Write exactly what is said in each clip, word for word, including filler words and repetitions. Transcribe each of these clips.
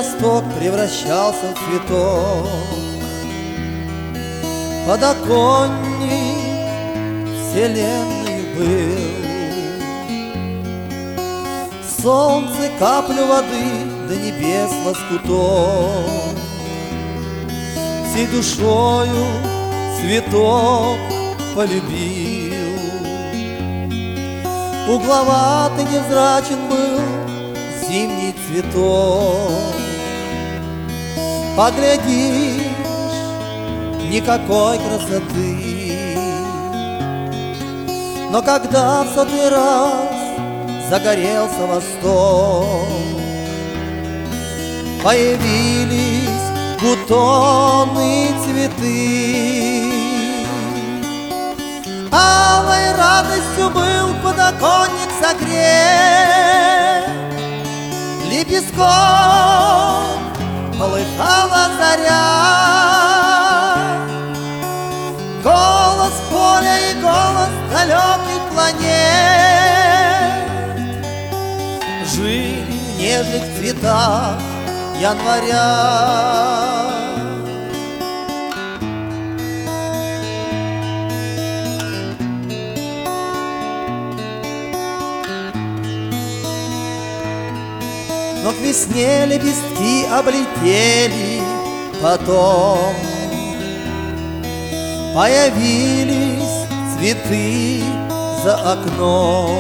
восток превращался в цветок. Подоконник вселенной был, солнце каплю воды до небес лоскуток. Всей душою цветок полюбил. Угловатый невзрачен был зимний цветок. Поглядишь, никакой красоты, но когда в сотый раз загорелся восток, появились бутоны, цветы. Алой радостью был подоконник согрет, лепестком полыхала заря. Голос поля и голос далеких планет жили в нежных цветах января. Но к весне лепестки облетели, потом появились цветы за окном.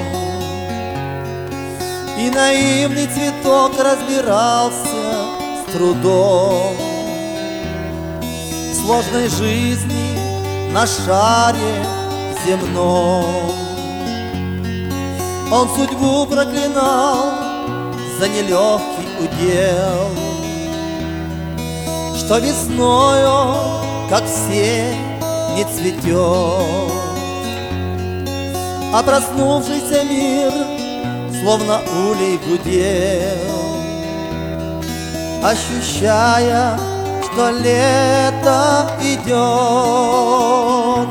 И наивный цветок разбирался с трудом в сложной жизни на шаре земном. Он судьбу проклинал за нелегкий удел, что весною, как все, не цветет. А проснувшийся мир словно улей гудел, ощущая, что лето идет.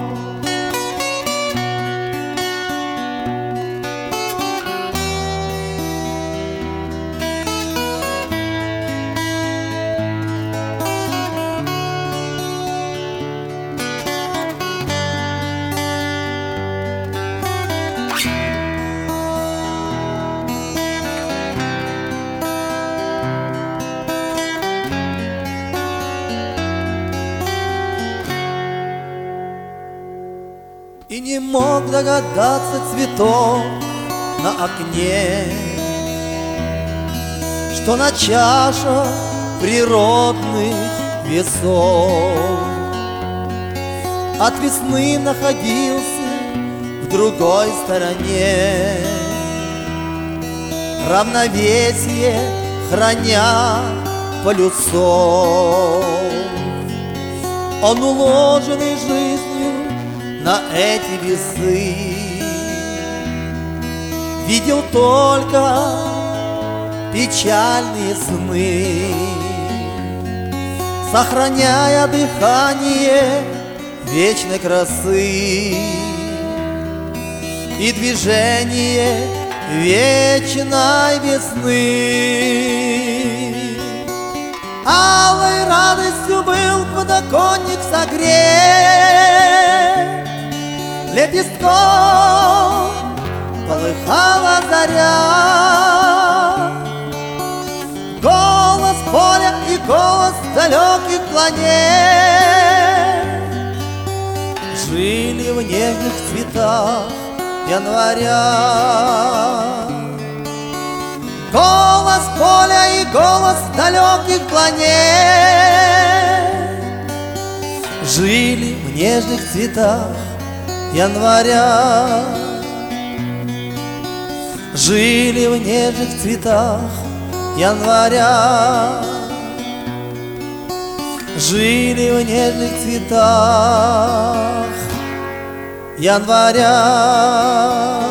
И не мог догадаться цветок на окне, что на чашах природных весов от весны находился в другой стороне, равновесие храня полюсов. Он, уложенный жизнью на эти весы, видел только печальные сны, сохраняя дыхание вечной красы и движение вечной весны. Алой радостью был подоконник согрет, лепестком полыхала заря. Голос поля и голос далеких планет жили в нежных цветах января. Голос поля и голос далеких планет жили в нежных цветах января. Жили в нежных цветах января. Жили в нежных цветах января.